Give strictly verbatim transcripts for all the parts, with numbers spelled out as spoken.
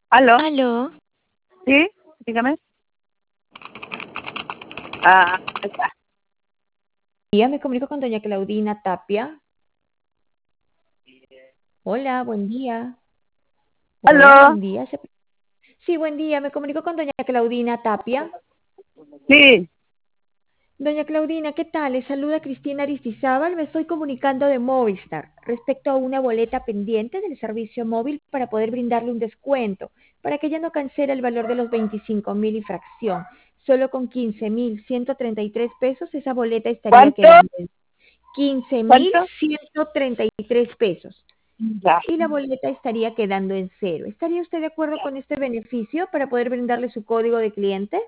¿Aló? Aló. ¿Sí? Dígame. Ah, ahí está. Día, me comunico con doña Claudina Tapia. Hola, buen día. Hola, ¿Aló? buen día. Se- Sí, buen día, me comunico con doña Claudina Tapia. Sí. Doña Claudina, ¿qué tal? Le saluda Cristina Aristizábal. Me estoy comunicando de Movistar respecto a una boleta pendiente del servicio móvil para poder brindarle un descuento, para que ya no cancele el valor de los veinticinco mil y fracción. Solo con quince mil ciento treinta y tres pesos esa boleta estaría ¿Cuánto? quedando en quince mil ¿Cuánto? ciento treinta y tres pesos. Ya. Y la boleta estaría quedando en cero. ¿Estaría usted de acuerdo con este beneficio para poder brindarle su código de cliente?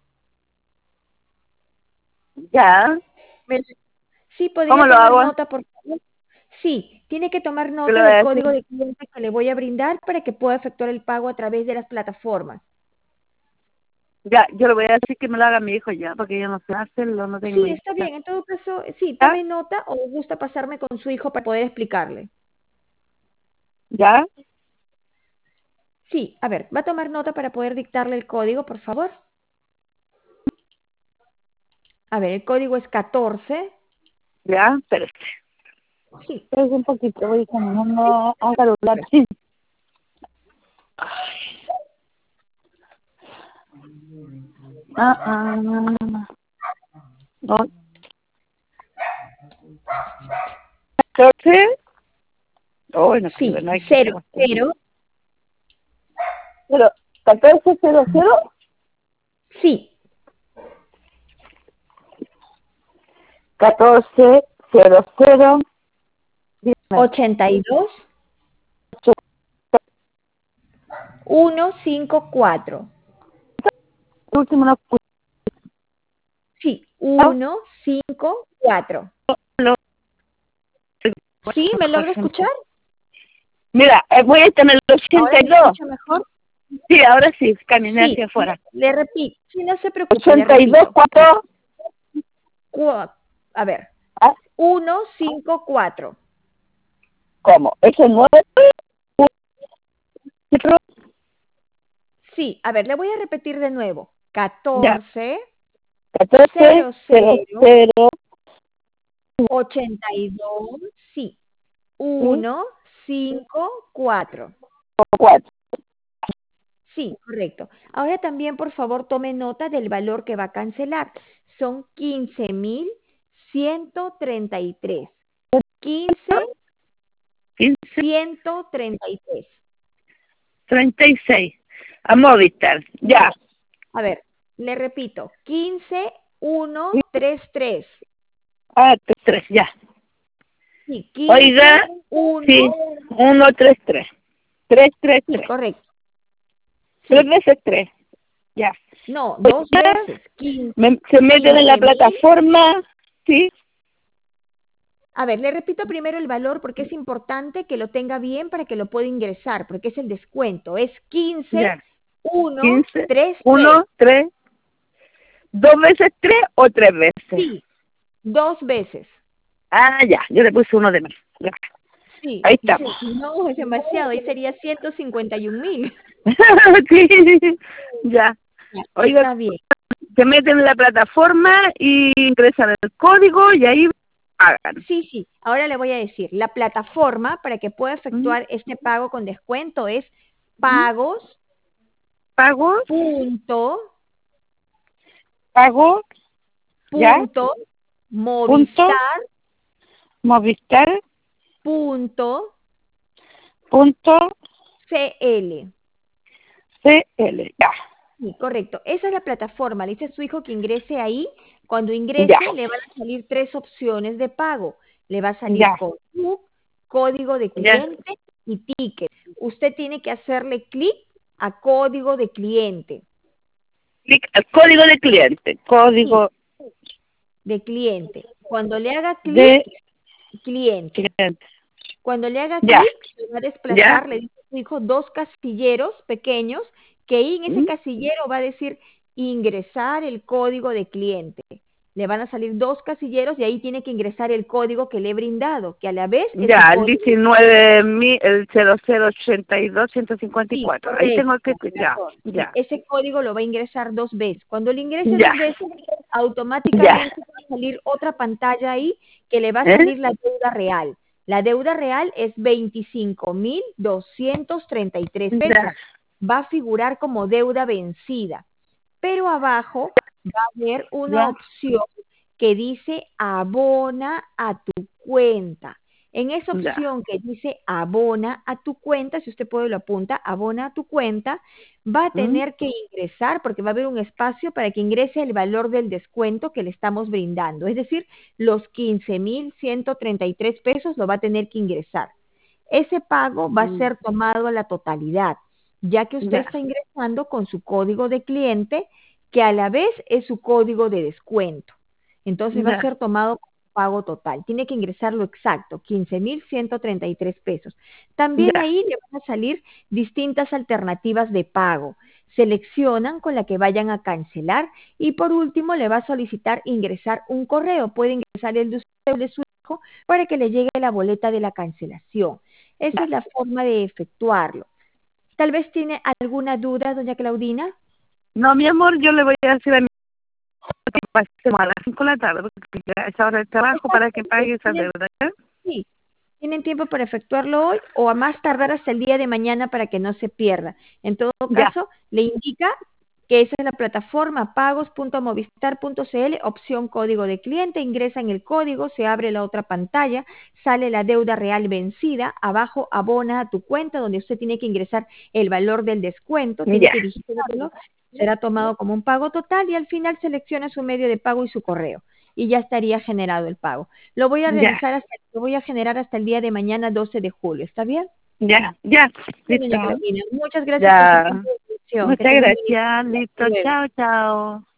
Ya. Me- Sí, ¿Cómo podría lo tomar hago? nota, por favor. Sí, tiene que tomar ¿Qué le nota voy del a código decir? de cliente que le voy a brindar para que pueda efectuar el pago a través de las plataformas. Ya, yo le voy a decir que me lo haga mi hijo ya, porque yo no sé hacerlo, no tengo Sí, está idea. bien. En todo caso, sí, ¿Ya? tome nota o gusta pasarme con su hijo para poder explicarle. ¿Ya? Sí, a ver, ¿va a tomar nota para poder dictarle el código, por favor? A ver, el código es catorce. ¿Ya? Espérate. Sí, Es un poquito, voy caminando a celular. Ah, ah, no. ¿catorce? Oh, no escribe, sí, no hay que cero, hacer. cero. Pero, ¿catorce cero cero? Sí, catorce cero cero. Dime. ochenta y dos ciento cincuenta y cuatro. Último no Sí, escucho. ciento cincuenta y cuatro. Lo- ¿Sí? ¿Me logra escuchar? Mira, eh, voy a estar en el ¿Ahora ochenta y me dos. escucha mejor? Sí, ahora sí, caminé Sí, hacia le, afuera. le repito. Sí, no se preocupe, le ochenta y dos, repito. ¿cuatro? Cua- A ver, Ah, ciento cincuenta y cuatro. ¿cómo? ¿Ese nueve? ¿Cuatro? Sí, a ver, le voy a repetir de nuevo. Ya, catorce catorce cero cero cero cero. ochenta y dos, sí, ¿Sí? ciento cincuenta y cuatro. cuatro. Sí, correcto. Ahora también, por favor, tome nota del valor que va a cancelar. Son quince mil ciento treinta y tres. quince mil quince, ciento treinta y tres. treinta y seis. A Movistar. Ya. No, a ver, le repito, quince mil ciento treinta y tres. Ah, tres, ya. Sí, quince Oiga, mil uno. sí, uno, tres, tres. Tres, tres, Sí, tres. correcto. Tres Sí, veces tres. Ya. no, dos Oiga, veces. quince me- se meten en la quince mil. plataforma, sí. A ver, le repito primero el valor porque es importante que lo tenga bien para que lo pueda ingresar, porque es el descuento. Es quince mil Ya. ciento Quince, treinta y tres. uno, tres, dos veces tres o tres veces. Sí, dos veces. Ah, ya, yo le puse uno de más. Ya. Sí, Ahí estamos. no, es demasiado, ahí sería ciento cincuenta y un mil. Sí, ya. Ya, Oiga, está bien. se meten en la plataforma y ingresan el código y ahí pagan. Sí, sí, ahora le voy a decir, la plataforma para que pueda ¿Mm? efectuar este pago con descuento es ¿Mm? pagos Pago, punto pago, ya, punto punto, movistar Movistar, punto punto, cl. C L, ya, Sí, correcto. Esa es la plataforma. Le dice a su hijo que ingrese ahí. Cuando ya, ingrese, le van a salir tres opciones de pago. Le va a salir ya, con U, código de ya. cliente y ticket. Usted tiene que hacerle clic a código de cliente. Clic al código de cliente, Sí, código de cliente. Cuando le haga clic, de cliente. cliente. Cuando le haga Ya, clic, se va a ya, desplazar, le dice a su hijo, dos casilleros pequeños, que ahí en ese ¿Mm? casillero va a decir ingresar el código de cliente. Le van a salir dos casilleros y ahí tiene que ingresar el código que le he brindado, que a la vez es Ya, su el código. diecinueve mil, el cero cero ochenta y dos ciento cincuenta y Sí, cuatro. Ahí correcto, tengo que, ya, razón. Sí, ya, ese código lo va a ingresar dos veces. Cuando le ingrese ya, dos veces, ya. automáticamente va a salir otra pantalla ahí que le va a ¿Eh? salir la deuda real. La deuda real es veinticinco mil doscientos treinta y tres pesos. Ya, Va a figurar como deuda vencida. Pero abajo va a haber una ya, opción que dice abona a tu cuenta. En esa ya, opción que dice abona a tu cuenta, si usted puede lo apunta, abona a tu cuenta, va a ¿Mm? tener que ingresar, porque va a haber un espacio para que ingrese el valor del descuento que le estamos brindando. Es decir, los quince mil ciento treinta y tres pesos lo va a tener que ingresar. Ese pago va a Mm, ser tomado a la totalidad, ya que usted ya, está ingresando con su código de cliente, que a la vez es su código de descuento. Entonces va a ya, ser tomado como pago total. Tiene que ingresar lo exacto, quince mil ciento treinta y tres pesos. También ya, ahí le van a salir distintas alternativas de pago. Seleccionan con la que vayan a cancelar y por último le va a solicitar ingresar un correo. Puede ingresar el de usted o el de su hijo para que le llegue la boleta de la cancelación. Esa ya. es la forma de efectuarlo. Tal vez tiene alguna duda, doña Claudina. No, mi amor, yo le voy a decir a mi papá que a las cinco de la tarde, porque ya es hora de trabajo para que Exactamente. pague esa Tienen, deuda, ¿ya? sí, tienen tiempo para efectuarlo hoy o a más tardar hasta el día de mañana para que no se pierda. En todo Ya, caso, le indica que esa es la plataforma pagos punto movistar punto cl, opción código de cliente, ingresan el código, se abre la otra pantalla, sale la deuda real vencida, abajo abona a tu cuenta donde usted tiene que ingresar el valor del descuento, tiene ya, que digitarlo, será tomado como un pago total y al final selecciona su medio de pago y su correo y ya estaría generado el pago. Lo voy a ya, realizar hasta, lo voy a generar hasta el día de mañana doce de julio, ¿está bien? ya, ya, Sí, listo. doña Claudina, muchas gracias por su Ya, tiempo y atención. Que muchas tenga un buen día. gracias, Hasta listo, luego. chao, chao.